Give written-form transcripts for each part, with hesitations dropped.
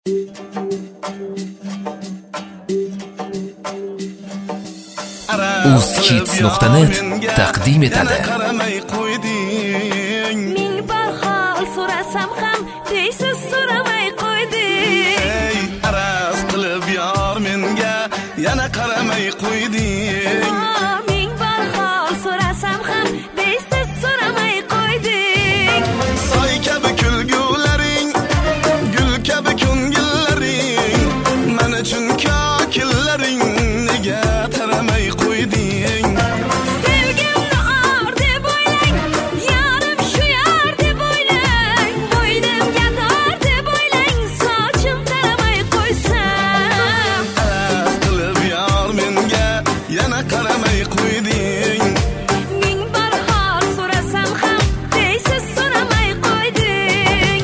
uzkids.net taqdim etadi. Ming bor hol so'rasam ham deysiz so'ramay qo'yding. Araz qilib yor menga yana qaramay qo'yding. Ming bor hol so'rasam ham deysiz so'ramay qo'yding. Soy kabi kulgularing, gul kabi ko'ngillaring, men uchun kokillaring nega taramay qo'yding? Sevgimni or deb o'ylang, yarim shu yor deb o'ylang, bo'ynimga dor deb o'ylang, sochim taramay qo'ysam. Araz qilib yor menga yana qaramay qo'yding. Ming bor hol so'rasam ham deysiz so'ramay qo'yding.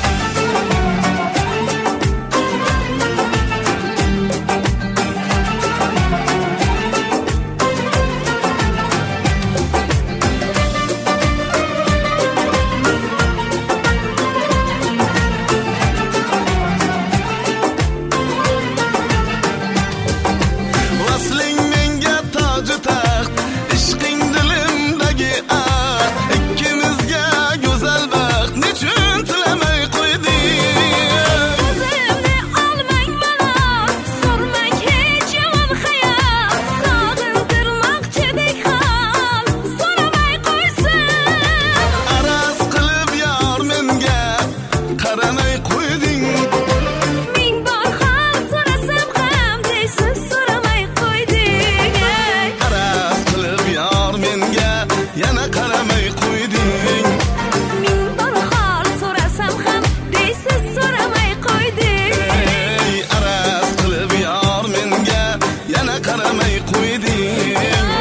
Vasling menga toju taxt, ishqing dilimdagi axt, ikkimizga go'zal baxt nechun tilamay qo'yding? So'zimni olmang malol, so'rmang hech yomon xayol, sog'intirmoqchidek hol, so'ramay qo'ysam. Araz qilib yor menga qaramay qo'yding. Ming bor hol so'rasam ham deysiz so'ramay qo'yding. Araz qilib yor menga yana qaramay qo'yding. Ming bor hol so'rasam ham deysiz so'ramay qo'yding. Araz qilib yor menga yana qaramay qo'yding.